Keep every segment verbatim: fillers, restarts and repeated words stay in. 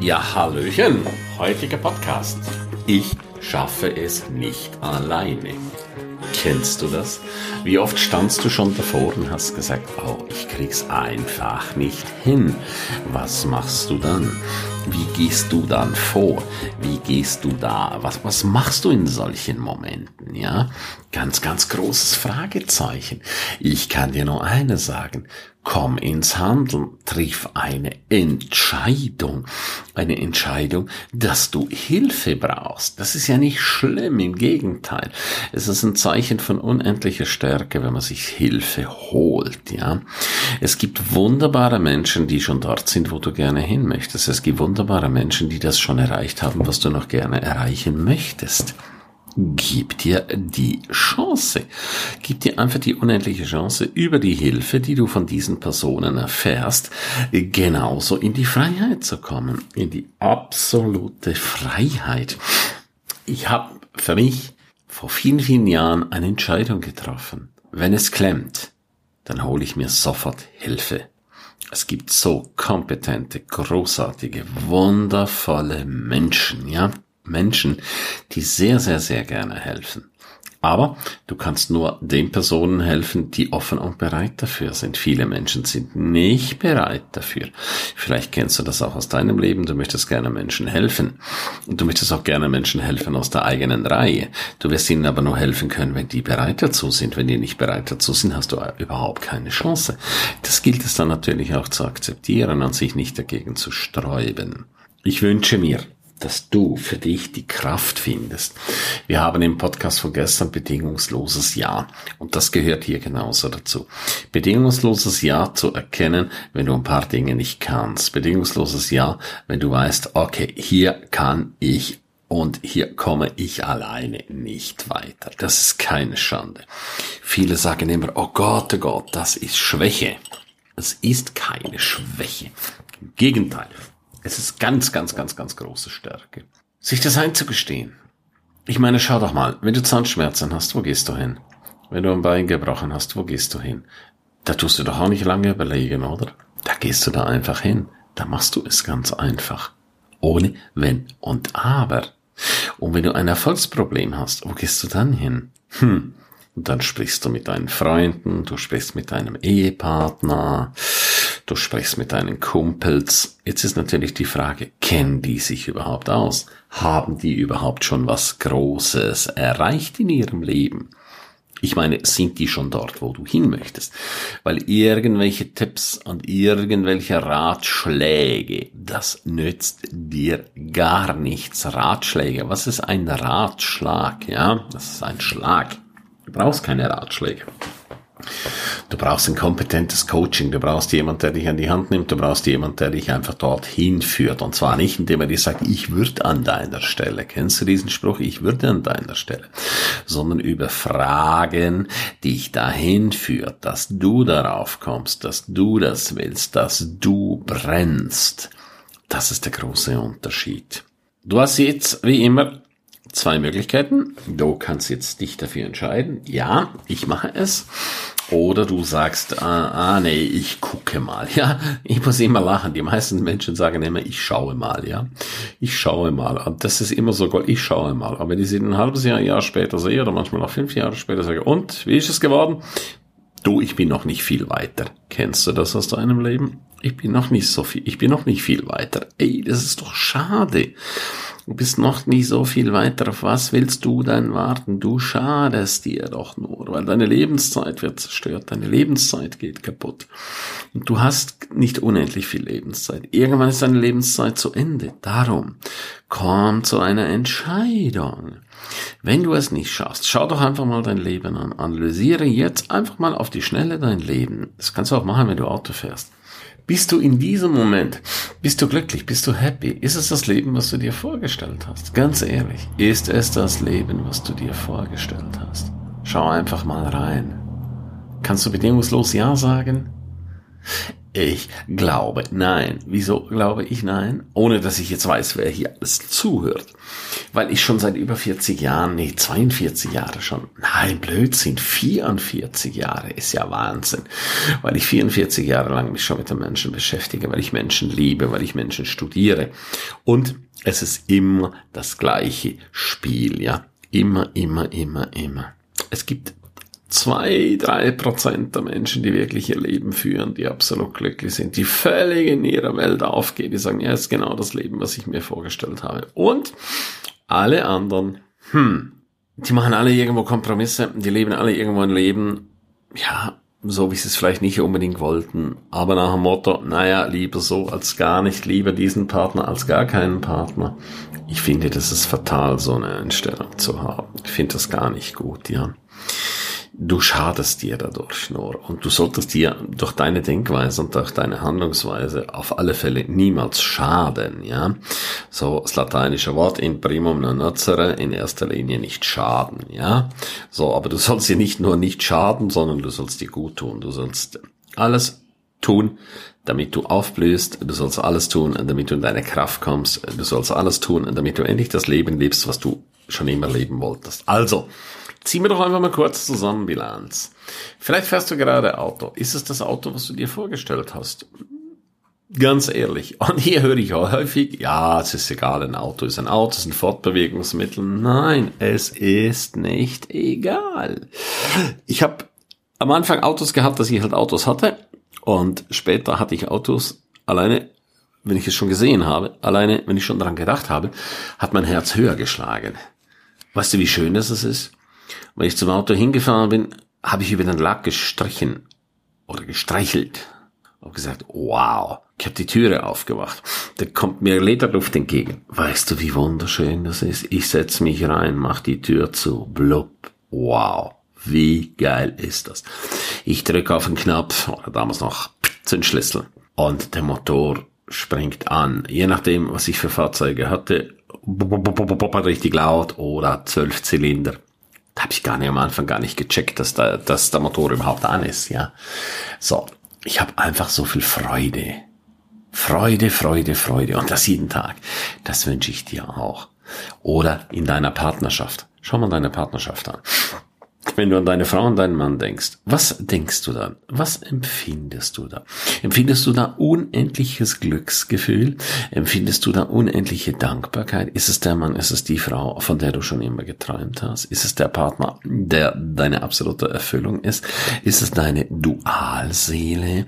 Ja, hallöchen, heutiger Podcast. Ich schaffe es nicht alleine. Kennst du das? Wie oft standst du schon davor und hast gesagt, oh, ich krieg's einfach nicht hin. Was machst du dann? Wie gehst du dann vor? Wie gehst du da? Was, was machst du in solchen Momenten? Ja, ganz, ganz großes Fragezeichen. Ich kann dir nur eines sagen. Komm ins Handeln, triff eine Entscheidung. Eine Entscheidung, dass du Hilfe brauchst. Das ist ja nicht schlimm, im Gegenteil. Es ist ein Zeichen von unendlicher Stärke, wenn man sich Hilfe holt, ja. Es gibt wunderbare Menschen, die schon dort sind, wo du gerne hin möchtest. Es gibt wunderbare Menschen, die das schon erreicht haben, was du noch gerne erreichen möchtest. Gib dir die Chance. Gib dir einfach die unendliche Chance, über die Hilfe, die du von diesen Personen erfährst, genauso in die Freiheit zu kommen. In die absolute Freiheit. Ich habe für mich vor vielen, vielen Jahren eine Entscheidung getroffen. Wenn es klemmt, dann hole ich mir sofort Hilfe. Es gibt so kompetente, großartige, wundervolle Menschen, ja. Menschen, die sehr, sehr, sehr gerne helfen. Aber du kannst nur den Personen helfen, die offen und bereit dafür sind. Viele Menschen sind nicht bereit dafür. Vielleicht kennst du das auch aus deinem Leben. Du möchtest gerne Menschen helfen. Und du möchtest auch gerne Menschen helfen aus der eigenen Reihe. Du wirst ihnen aber nur helfen können, wenn die bereit dazu sind. Wenn die nicht bereit dazu sind, hast du überhaupt keine Chance. Das gilt es dann natürlich auch zu akzeptieren und sich nicht dagegen zu sträuben. Ich wünsche mir, dass du für dich die Kraft findest. Wir haben im Podcast von gestern bedingungsloses Ja. Und das gehört hier genauso dazu. Bedingungsloses Ja zu erkennen, wenn du ein paar Dinge nicht kannst. Bedingungsloses Ja, wenn du weißt, okay, hier kann ich und hier komme ich alleine nicht weiter. Das ist keine Schande. Viele sagen immer, oh Gott, oh Gott, das ist Schwäche. Es ist keine Schwäche. Im Gegenteil. Es ist ganz, ganz, ganz, ganz große Stärke. Sich das einzugestehen. Ich meine, schau doch mal, wenn du Zahnschmerzen hast, wo gehst du hin? Wenn du ein Bein gebrochen hast, wo gehst du hin? Da tust du doch auch nicht lange überlegen, oder? Da gehst du da einfach hin. Da machst du es ganz einfach. Ohne Wenn und Aber. Und wenn du ein Erfolgsproblem hast, wo gehst du dann hin? Hm. Und dann sprichst du mit deinen Freunden, du sprichst mit deinem Ehepartner, du sprichst mit deinen Kumpels. Jetzt ist natürlich die Frage, kennen die sich überhaupt aus? Haben die überhaupt schon was Großes erreicht in ihrem Leben? Ich meine, sind die schon dort, wo du hin möchtest? Weil irgendwelche Tipps und irgendwelche Ratschläge, das nützt dir gar nichts. Ratschläge, was ist ein Ratschlag? Ja, das ist ein Schlag. Du brauchst keine Ratschläge. Du brauchst ein kompetentes Coaching, du brauchst jemanden, der dich an die Hand nimmt, du brauchst jemanden, der dich einfach dorthin führt. Und zwar nicht, indem er dir sagt, ich würde an deiner Stelle. Kennst du diesen Spruch? Ich würde an deiner Stelle. Sondern über Fragen, die dich dahin führt, dass du darauf kommst, dass du das willst, dass du brennst. Das ist der große Unterschied. Du hast jetzt, wie immer, zwei Möglichkeiten. Du kannst jetzt dich dafür entscheiden. Ja, ich mache es. Oder du sagst, ah, ah nee, ich gucke mal. Ja, ich muss immer lachen. Die meisten Menschen sagen immer, ich schaue mal. Ja, ich schaue mal. Und das ist immer so, ich schaue mal. Aber wenn ich sie ein halbes Jahr, ein Jahr später sehe oder manchmal auch fünf Jahre später sage, und, wie ist es geworden? Du, ich bin noch nicht viel weiter. Kennst du das aus deinem Leben? Ich bin noch nicht so viel, ich bin noch nicht viel weiter. Ey, das ist doch schade. Du bist noch nicht so viel weiter. Auf was willst du denn warten? Du schadest dir doch nur, weil deine Lebenszeit wird zerstört. Deine Lebenszeit geht kaputt. Und du hast nicht unendlich viel Lebenszeit. Irgendwann ist deine Lebenszeit zu Ende. Darum, komm zu einer Entscheidung. Wenn du es nicht schaffst, schau doch einfach mal dein Leben an. Analysiere jetzt einfach mal auf die Schnelle dein Leben. Das kannst du auch machen, wenn du Auto fährst. Bist du in diesem Moment, bist du glücklich, bist du happy? Ist es das Leben, was du dir vorgestellt hast? Ganz ehrlich, ist es das Leben, was du dir vorgestellt hast? Schau einfach mal rein. Kannst du bedingungslos Ja sagen? Ich glaube nein. Wieso glaube ich nein? Ohne dass ich jetzt weiß, wer hier alles zuhört. Weil ich schon seit über vierzig Jahren, nee, zweiundvierzig Jahre schon, nein, Blödsinn, vierundvierzig Jahre ist ja Wahnsinn. Weil ich vierundvierzig Jahre lang mich schon mit den Menschen beschäftige, weil ich Menschen liebe, weil ich Menschen studiere. Und es ist immer das gleiche Spiel, ja. Immer, immer, immer, immer. Es gibt zwei, drei Prozent der Menschen, die wirklich ihr Leben führen, die absolut glücklich sind, die völlig in ihrer Welt aufgehen, die sagen, ja, ist genau das Leben, was ich mir vorgestellt habe. Und alle anderen, hm, die machen alle irgendwo Kompromisse, die leben alle irgendwo ein Leben, ja, so wie sie es vielleicht nicht unbedingt wollten, aber nach dem Motto, naja, lieber so als gar nicht, lieber diesen Partner als gar keinen Partner. Ich finde, das ist fatal, so eine Einstellung zu haben. Ich finde das gar nicht gut, ja. Du schadest dir dadurch nur und du solltest dir durch deine Denkweise und durch deine Handlungsweise auf alle Fälle niemals schaden, ja. So, das lateinische Wort in primum non nocere, in erster Linie nicht schaden, ja. So, aber du sollst dir nicht nur nicht schaden, sondern du sollst dir gut tun. Du sollst alles tun, damit du aufblühst. Du sollst alles tun, damit du in deine Kraft kommst. Du sollst alles tun, damit du endlich das Leben lebst, was du schon immer leben wolltest. Also, ziehen wir doch einfach mal kurz zusammen Bilanz. Vielleicht fährst du gerade Auto. Ist es das Auto, was du dir vorgestellt hast? Ganz ehrlich. Und hier höre ich auch häufig, ja, es ist egal, ein Auto ist ein Auto, es ist ein Fortbewegungsmittel. Nein, es ist nicht egal. Ich habe am Anfang Autos gehabt, dass ich halt Autos hatte. Und später hatte ich Autos alleine, wenn ich es schon gesehen habe, alleine, wenn ich schon daran gedacht habe, hat mein Herz höher geschlagen. Weißt du, wie schön das ist? Wenn ich zum Auto hingefahren bin, habe ich über den Lack gestrichen oder gestreichelt. Habe gesagt, wow, ich habe die Türe aufgemacht. Da kommt mir Lederluft entgegen. Weißt du, wie wunderschön das ist? Ich setze mich rein, mach die Tür zu, blub, wow, wie geil ist das? Ich drücke auf den Knopf, oder damals noch Zündschlüssel, und der Motor springt an. Je nachdem, was ich für Fahrzeuge hatte, richtig laut oder zwölf Zylinder. Da habe ich gar nicht am Anfang gar nicht gecheckt, dass, da, dass der Motor überhaupt an ist, ja. So, ich habe einfach so viel Freude. Freude, Freude, Freude. Und das jeden Tag. Das wünsche ich dir auch. Oder in deiner Partnerschaft. Schau mal deine Partnerschaft an. Wenn du an deine Frau und deinen Mann denkst, was denkst du dann? Was empfindest du da? Empfindest du da unendliches Glücksgefühl? Empfindest du da unendliche Dankbarkeit? Ist es der Mann, ist es die Frau, von der du schon immer geträumt hast? Ist es der Partner, der deine absolute Erfüllung ist? Ist es deine Dualseele?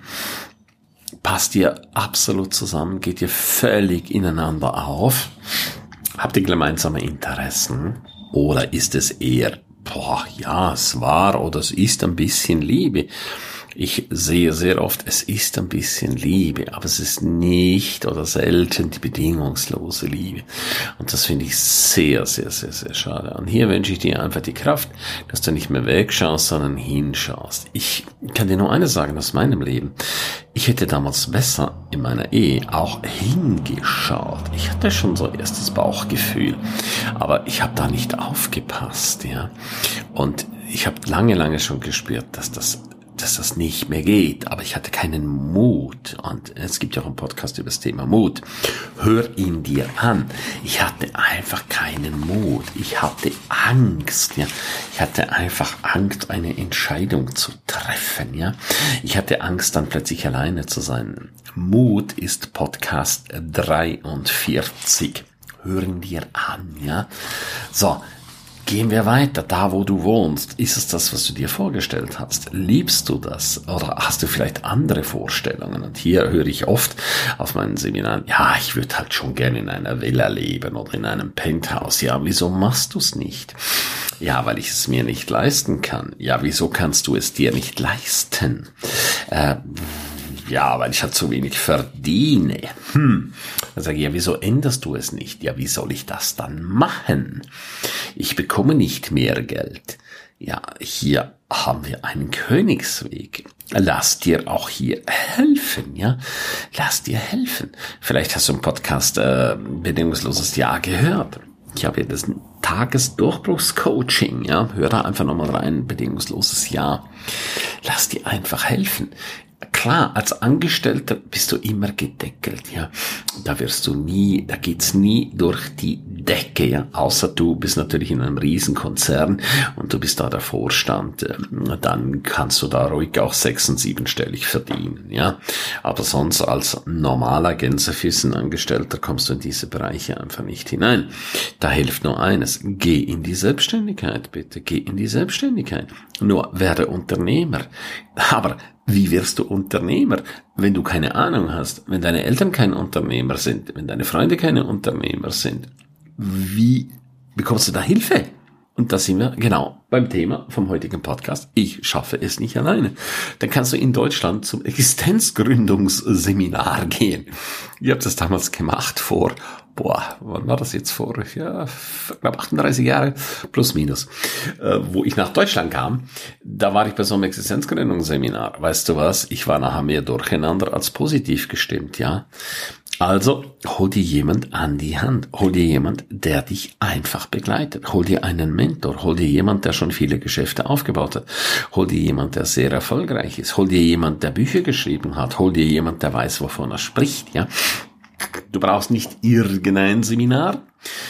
Passt ihr absolut zusammen? Geht ihr völlig ineinander auf? Habt ihr gemeinsame Interessen? Oder ist es eher, boah, ja, es war oder es ist ein bisschen Liebe? Ich sehe sehr oft, es ist ein bisschen Liebe, aber es ist nicht oder selten die bedingungslose Liebe. Und das finde ich sehr, sehr, sehr, sehr schade. Und hier wünsche ich dir einfach die Kraft, dass du nicht mehr wegschaust, sondern hinschaust. Ich kann dir nur eines sagen aus meinem Leben. Ich hätte damals besser in meiner Ehe auch hingeschaut. Ich hatte schon so erstes Bauchgefühl, aber ich habe da nicht aufgepasst, ja. Und ich habe lange, lange schon gespürt, dass das dass das nicht mehr geht, aber ich hatte keinen Mut. Und es gibt ja auch einen Podcast über das Thema Mut. Hör ihn dir an. Ich hatte einfach keinen Mut. Ich hatte Angst, ja. Ich hatte einfach Angst, eine Entscheidung zu treffen, ja. Ich hatte Angst, dann plötzlich alleine zu sein. Mut ist Podcast dreiundvierzig. Hören dir an, ja. So. Gehen wir weiter, da wo du wohnst. Ist es das, was du dir vorgestellt hast? Liebst du das? Oder hast du vielleicht andere Vorstellungen? Und hier höre ich oft auf meinen Seminaren, ja, ich würde halt schon gerne in einer Villa leben oder in einem Penthouse. Ja, wieso machst du es nicht? Ja, weil ich es mir nicht leisten kann. Ja, wieso kannst du es dir nicht leisten? Äh, ja, weil ich halt zu wenig verdiene. Hm. Dann sage ich, ja, wieso änderst du es nicht? Ja, wie soll ich das dann machen? Ich bekomme nicht mehr Geld. Ja, hier haben wir einen Königsweg. Lass dir auch hier helfen, ja. Lass dir helfen. Vielleicht hast du im Podcast äh, Bedingungsloses Ja gehört. Ich habe hier das Tagesdurchbruchscoaching, ja. Hör da einfach nochmal rein, bedingungsloses Ja. Lass dir einfach helfen. Klar, als Angestellter bist du immer gedeckelt, ja. Da wirst du nie, da geht's nie durch die Decke, ja. Außer du bist natürlich in einem Riesenkonzern und du bist da der Vorstand, dann kannst du da ruhig auch sechs- und siebenstellig verdienen, ja. Aber sonst als normaler Gänsefüßchen-Angestellter kommst du in diese Bereiche einfach nicht hinein. Da hilft nur eines: Geh in die Selbstständigkeit, bitte. Geh in die Selbstständigkeit. Nur werde Unternehmer. Aber wie wirst du Unternehmer, wenn du keine Ahnung hast, wenn deine Eltern keine Unternehmer sind, wenn deine Freunde keine Unternehmer sind? Wie bekommst du da Hilfe? Und da sind wir genau beim Thema vom heutigen Podcast. Ich schaffe es nicht alleine. Dann kannst du in Deutschland zum Existenzgründungsseminar gehen. Ich habe das damals gemacht vor, boah, wann war das jetzt vor? Ja, ich glaube achtunddreißig Jahre plus minus, äh, wo ich nach Deutschland kam. Da war ich bei so einem Existenzgründungsseminar. Weißt du was? Ich war nachher mehr durcheinander als positiv gestimmt, ja. Also, hol dir jemand an die Hand. Hol dir jemand, der dich einfach begleitet. Hol dir einen Mentor. Hol dir jemand, der schon viele Geschäfte aufgebaut hat. Hol dir jemand, der sehr erfolgreich ist. Hol dir jemand, der Bücher geschrieben hat. Hol dir jemand, der weiß, wovon er spricht, ja. Du brauchst nicht irgendein Seminar.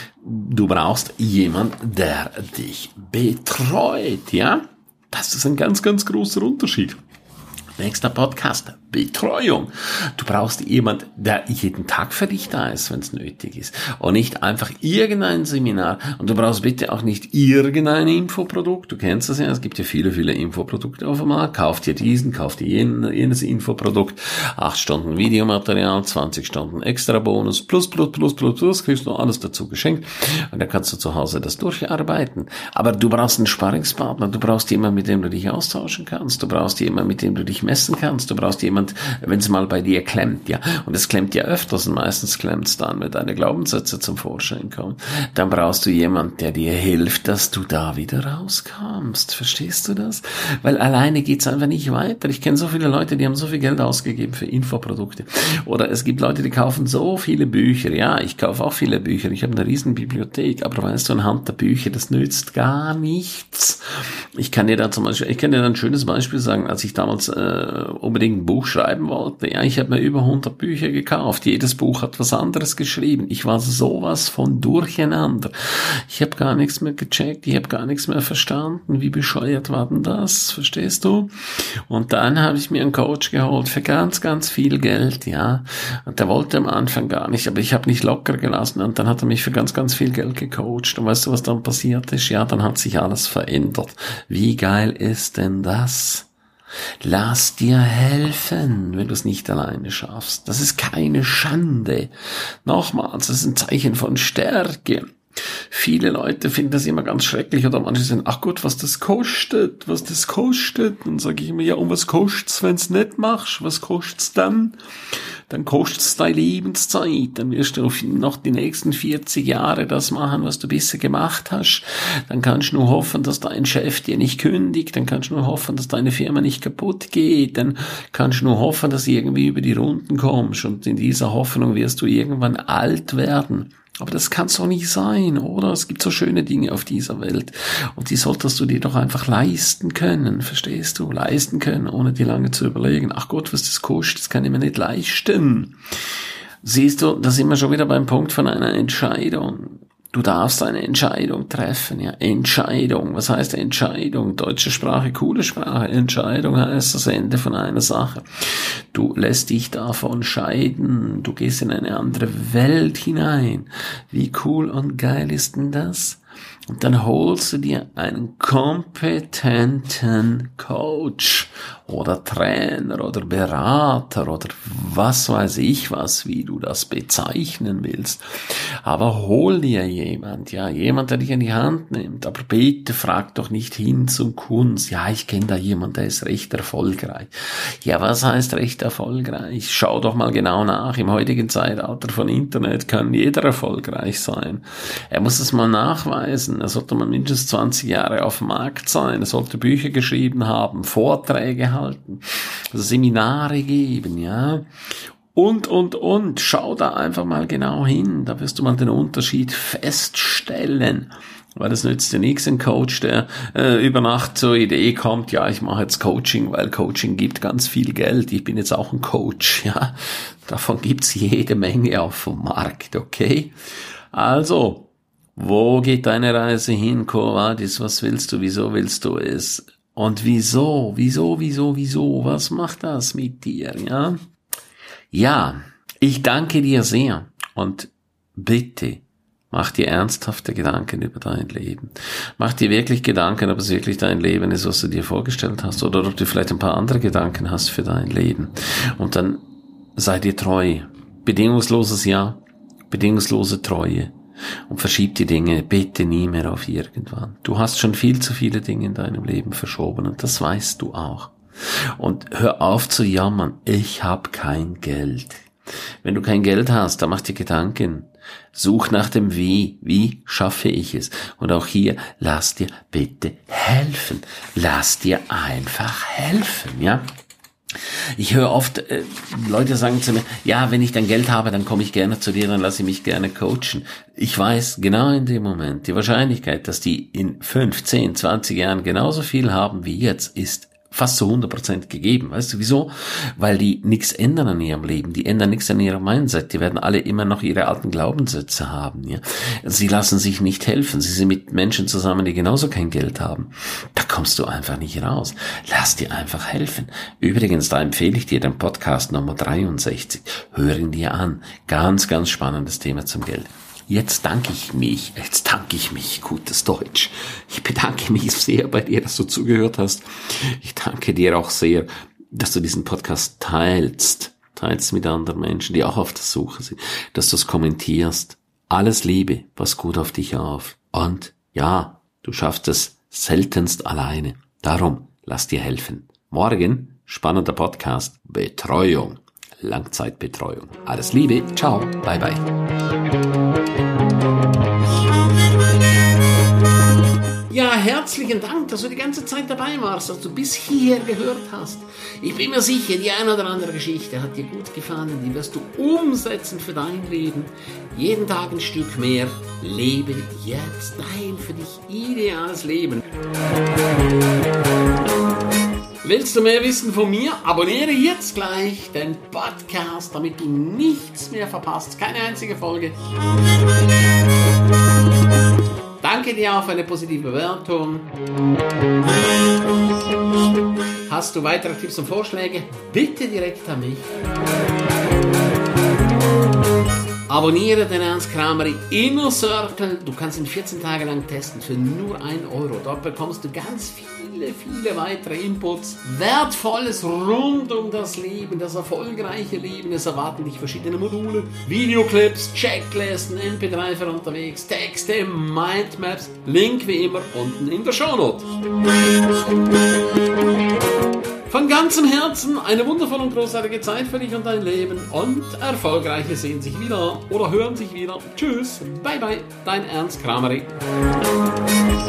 Du brauchst jemand, der dich betreut, ja. Das ist ein ganz, ganz großer Unterschied. Nächster Podcast: Betreuung. Du brauchst jemand, der jeden Tag für dich da ist, wenn es nötig ist. Und nicht einfach irgendein Seminar. Und du brauchst bitte auch nicht irgendein Infoprodukt. Du kennst das ja, es gibt ja viele, viele Infoprodukte auf dem Markt. Kauf dir diesen, kauf dir jeden, jenes Infoprodukt. Acht Stunden Videomaterial, zwanzig Stunden extra Bonus, plus, plus, plus, plus, plus, kriegst du alles dazu geschenkt. Und dann kannst du zu Hause das durcharbeiten. Aber du brauchst einen Sparringspartner. Du brauchst jemanden, mit dem du dich austauschen kannst. Du brauchst jemanden, mit dem du dich messen kannst. Du brauchst jemanden, wenn es mal bei dir klemmt, ja. Und es klemmt ja öfters und meistens klemmt es dann, wenn deine Glaubenssätze zum Vorschein kommen. Dann brauchst du jemanden, der dir hilft, dass du da wieder rauskommst. Verstehst du das? Weil alleine geht's einfach nicht weiter. Ich kenne so viele Leute, die haben so viel Geld ausgegeben für Infoprodukte. Oder es gibt Leute, die kaufen so viele Bücher. Ja, ich kaufe auch viele Bücher. Ich habe eine riesen Bibliothek. Aber weißt du, anhand der Bücher, das nützt gar nichts. Ich kann dir da zum Beispiel, ich kann dir da ein schönes Beispiel sagen, als ich damals äh, unbedingt ein Buch schreiben wollte. Ja, ich habe mir über hundert Bücher gekauft. Jedes Buch hat was anderes geschrieben. Ich war sowas von durcheinander. Ich habe gar nichts mehr gecheckt. Ich habe gar nichts mehr verstanden. Wie bescheuert war denn das? Verstehst du? Und dann habe ich mir einen Coach geholt für ganz, ganz viel Geld. Ja, und der wollte am Anfang gar nicht, aber ich habe nicht locker gelassen. Und dann hat er mich für ganz, ganz viel Geld gecoacht. Und weißt du, was dann passiert ist? Ja, dann hat sich alles verändert. Wie geil ist denn das? Lass dir helfen, wenn du es nicht alleine schaffst. Das ist keine Schande. Nochmals, das ist ein Zeichen von Stärke. Viele Leute finden das immer ganz schrecklich oder manche sagen, ach Gott, was das kostet, was das kostet. Dann sage ich immer, ja, und was kostet's, wenn's nicht machst? Was kostet's dann? Dann kostet's deine Lebenszeit. Dann wirst du noch die nächsten vierzig Jahre das machen, was du bisher gemacht hast. Dann kannst du nur hoffen, dass dein Chef dir nicht kündigt. Dann kannst du nur hoffen, dass deine Firma nicht kaputt geht. Dann kannst du nur hoffen, dass du irgendwie über die Runden kommst. Und in dieser Hoffnung wirst du irgendwann alt werden. Aber das kann's doch nicht sein, oder? Es gibt so schöne Dinge auf dieser Welt. Und die solltest du dir doch einfach leisten können. Verstehst du? Leisten können, ohne dir lange zu überlegen. Ach Gott, was das kostet, das kann ich mir nicht leisten. Siehst du, da sind wir schon wieder beim Punkt von einer Entscheidung. Du darfst eine Entscheidung treffen, ja. Entscheidung. Was heißt Entscheidung? Deutsche Sprache, coole Sprache. Entscheidung heißt das Ende von einer Sache. Du lässt dich davon scheiden. Du gehst in eine andere Welt hinein. Wie cool und geil ist denn das? Und dann holst du dir einen kompetenten Coach oder Trainer oder Berater oder was weiß ich was, wie du das bezeichnen willst. Aber hol dir jemand, ja, jemand, der dich in die Hand nimmt. Aber bitte frag doch nicht hin zum Kunst. Ja, ich kenne da jemand, der ist recht erfolgreich. Ja, was heißt recht erfolgreich? Schau doch mal genau nach. Im heutigen Zeitalter von Internet kann jeder erfolgreich sein. Er muss es mal nachweisen. Er sollte mal mindestens zwanzig Jahre auf dem Markt sein. Er sollte Bücher geschrieben haben, Vorträge halten, Seminare geben, ja. Und, und, und. Schau da einfach mal genau hin. Da wirst du mal den Unterschied feststellen. Weil es nützt dir nichts, ein Coach, der äh, über Nacht zur Idee kommt, ja, ich mache jetzt Coaching, weil Coaching gibt ganz viel Geld. Ich bin jetzt auch ein Coach, ja. Davon gibt's jede Menge auf dem Markt, okay? Also, wo geht deine Reise hin, Quo Vadis? Was willst du? Wieso willst du es? Und wieso? Wieso, wieso, wieso? Was macht das mit dir, ja? Ja, ich danke dir sehr und bitte, mach dir ernsthafte Gedanken über dein Leben. Mach dir wirklich Gedanken, ob es wirklich dein Leben ist, was du dir vorgestellt hast, oder ob du vielleicht ein paar andere Gedanken hast für dein Leben. Und dann sei dir treu. Bedingungsloses Ja, bedingungslose Treue. Und verschieb die Dinge bitte nie mehr auf irgendwann. Du hast schon viel zu viele Dinge in deinem Leben verschoben und das weißt du auch. Und hör auf zu jammern, ich habe kein Geld. Wenn du kein Geld hast, dann mach dir Gedanken. Such nach dem Wie. Wie schaffe ich es? Und auch hier, lass dir bitte helfen. Lass dir einfach helfen, ja? Ich höre oft, äh, Leute sagen zu mir, ja, wenn ich dann Geld habe, dann komme ich gerne zu dir, dann lasse ich mich gerne coachen. Ich weiß genau in dem Moment, die Wahrscheinlichkeit, dass die in fünf, zehn, zwanzig Jahren genauso viel haben wie jetzt, ist fast zu hundert Prozent gegeben. Weißt du wieso? Weil die nichts ändern an ihrem Leben, die ändern nichts an ihrem Mindset, die werden alle immer noch ihre alten Glaubenssätze haben. Ja? Sie lassen sich nicht helfen, sie sind mit Menschen zusammen, die genauso kein Geld haben. Da kommst du einfach nicht raus. Lass dir einfach helfen. Übrigens, da empfehle ich dir den Podcast Nummer dreiundsechzig. Hör ihn dir an. Ganz, ganz spannendes Thema zum Geld. Jetzt danke ich mich, jetzt danke ich mich, gutes Deutsch. Ich bedanke mich sehr bei dir, dass du zugehört hast. Ich danke dir auch sehr, dass du diesen Podcast teilst, teilst mit anderen Menschen, die auch auf der Suche sind, dass du es kommentierst. Alles Liebe, pass gut auf dich auf. Und ja, du schaffst es seltenst alleine. Darum, lass dir helfen. Morgen, spannender Podcast, Betreuung. Langzeitbetreuung. Alles Liebe, ciao, bye bye. Ja, herzlichen Dank, dass du die ganze Zeit dabei warst, dass du bis hierher gehört hast. Ich bin mir sicher, die eine oder andere Geschichte hat dir gut gefallen, die wirst du umsetzen für dein Leben. Jeden Tag ein Stück mehr. Lebe jetzt dein für dich ideales Leben. Willst du mehr wissen von mir? Abonniere jetzt gleich den Podcast, damit du nichts mehr verpasst. Keine einzige Folge. Danke dir auch für eine positive Bewertung. Hast du weitere Tipps und Vorschläge? Bitte direkt an mich. Abonniere den Ernst Kramer Inner Circle. Du kannst ihn vierzehn Tage lang testen für nur ein Euro. Dort bekommst du ganz viele, viele weitere Inputs. Wertvolles rund um das Leben, das erfolgreiche Leben. Es erwarten dich verschiedene Module, Videoclips, Checklisten, M P drei für unterwegs, Texte, Mindmaps. Link wie immer unten in der Shownote. Von ganzem Herzen eine wundervolle und großartige Zeit für dich und dein Leben und Erfolgreiche sehen sich wieder oder hören sich wieder. Tschüss, bye bye, dein Ernst Kramer.